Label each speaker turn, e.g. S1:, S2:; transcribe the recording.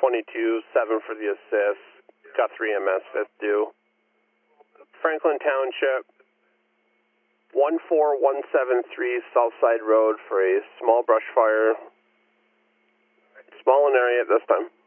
S1: 22, 7 for the assist. Got 3 MS, 5th due. Franklin Township, 14173 Southside Road for a small brush fire. Small in area at this time.